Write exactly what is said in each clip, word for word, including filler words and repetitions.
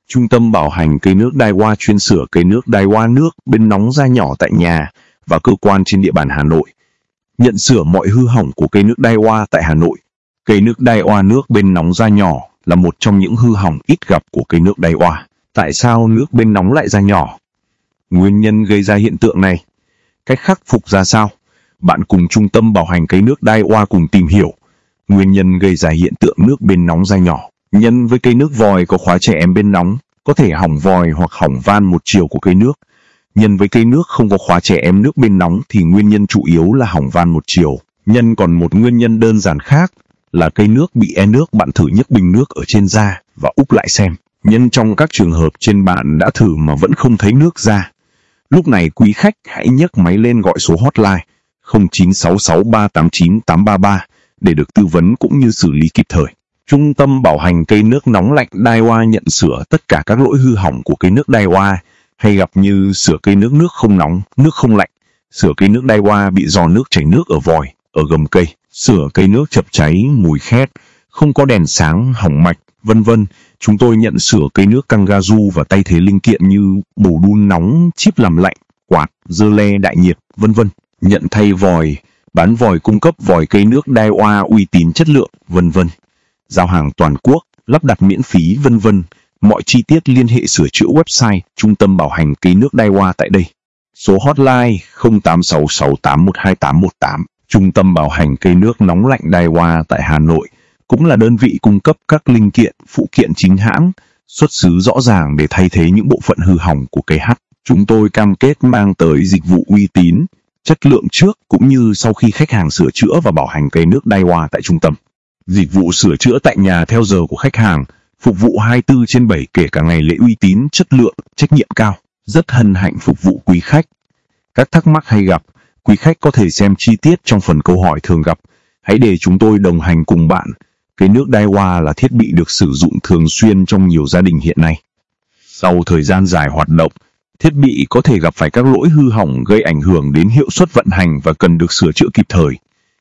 Trung tâm bảo hành cây nước Daiwa chuyên sửa cây nước Daiwa nước bên nóng ra nhỏ tại nhà và cơ quan trên địa bàn Hà Nội. Nhận sửa mọi hư hỏng của cây nước Daiwa tại Hà Nội. Cây nước Daiwa nước bên nóng ra nhỏ là một trong những hư hỏng ít gặp của cây nước Daiwa. Tại sao nước bên nóng lại ra nhỏ? Nguyên nhân gây ra hiện tượng này. Cách khắc phục ra sao? Bạn cùng Trung tâm bảo hành cây nước Daiwa cùng tìm hiểu nguyên nhân gây ra hiện tượng nước bên nóng ra nhỏ. Nhân với cây nước vòi có khóa trẻ em bên nóng, có thể hỏng vòi hoặc hỏng van một chiều của cây nước. Nhân với cây nước không có khóa trẻ em nước bên nóng thì nguyên nhân chủ yếu là hỏng van một chiều. Nhân còn một nguyên nhân đơn giản khác là cây nước bị e nước. Bạn thử nhấc bình nước ở trên ra và úp lại xem. Nhân trong các trường hợp trên bạn đã thử mà vẫn không thấy nước ra. Lúc này quý khách hãy nhấc máy lên gọi số hotline không chín sáu sáu ba tám chín tám ba ba để được tư vấn cũng như xử lý kịp thời. Trung tâm bảo hành cây nước nóng lạnh Daiwa nhận sửa tất cả các lỗi hư hỏng của cây nước Daiwa hay gặp như sửa cây nước nước không nóng, nước không lạnh, sửa cây nước Daiwa bị rò nước chảy nước ở vòi, ở gầm cây, sửa cây nước chập cháy, mùi khét, không có đèn sáng, hỏng mạch, vân vân. Chúng tôi nhận sửa cây nước Kangaru và thay thế linh kiện như bầu đun nóng, chip làm lạnh, quạt, dơ le đại nhiệt, vân vân. Nhận thay vòi, bán vòi cung cấp vòi cây nước Daiwa uy tín chất lượng, vân vân. Giao hàng toàn quốc, lắp đặt miễn phí, vân vân. Mọi chi tiết liên hệ sửa chữa website Trung tâm bảo hành cây nước Daiwa tại đây. Số hotline không tám sáu sáu tám một hai tám một tám. Trung tâm bảo hành cây nước nóng lạnh Daiwa tại Hà Nội cũng là đơn vị cung cấp các linh kiện, phụ kiện chính hãng, xuất xứ rõ ràng để thay thế những bộ phận hư hỏng của cây H. Chúng tôi cam kết mang tới dịch vụ uy tín, chất lượng trước cũng như sau khi khách hàng sửa chữa và bảo hành cây nước Daiwa tại trung tâm. Dịch vụ sửa chữa tại nhà theo giờ của khách hàng, phục vụ hai mươi tư trên bảy kể cả ngày lễ, uy tín, chất lượng, trách nhiệm cao. Rất hân hạnh phục vụ quý khách. Các thắc mắc hay gặp, quý khách có thể xem chi tiết trong phần câu hỏi thường gặp. Hãy để chúng tôi đồng hành cùng bạn. Cây nước Daiwa là thiết bị được sử dụng thường xuyên trong nhiều gia đình hiện nay. Sau thời gian dài hoạt động, thiết bị có thể gặp phải các lỗi hư hỏng gây ảnh hưởng đến hiệu suất vận hành và cần được sửa chữa kịp thời.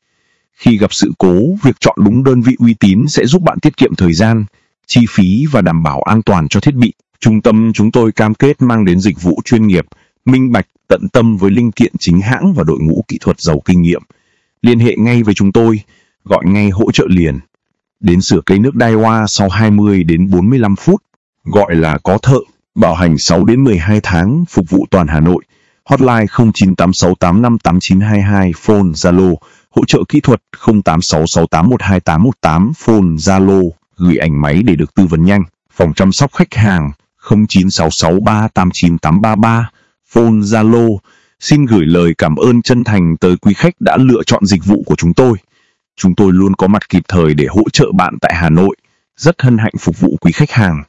Khi gặp sự cố, việc chọn đúng đơn vị uy tín sẽ giúp bạn tiết kiệm thời gian, chi phí và đảm bảo an toàn cho thiết bị. Trung tâm chúng tôi cam kết mang đến dịch vụ chuyên nghiệp, minh bạch, tận tâm với linh kiện chính hãng và đội ngũ kỹ thuật giàu kinh nghiệm. Liên hệ ngay với chúng tôi, gọi ngay hỗ trợ liền. Đến sửa cây nước Daiwa sau hai mươi đến bốn mươi lăm phút, gọi là có thợ, bảo hành sáu đến mười hai tháng, phục vụ toàn Hà Nội. Hotline không chín tám sáu tám năm tám chín hai hai, phone Zalo, hỗ trợ kỹ thuật không tám sáu sáu tám một hai tám một tám, phone Zalo, gửi ảnh máy để được tư vấn nhanh. Phòng chăm sóc khách hàng không chín sáu sáu ba tám chín tám ba ba, phone Zalo. Xin gửi lời cảm ơn chân thành tới quý khách đã lựa chọn dịch vụ của chúng tôi. Chúng tôi luôn có mặt kịp thời để hỗ trợ bạn tại Hà Nội. Rất hân hạnh phục vụ quý khách hàng.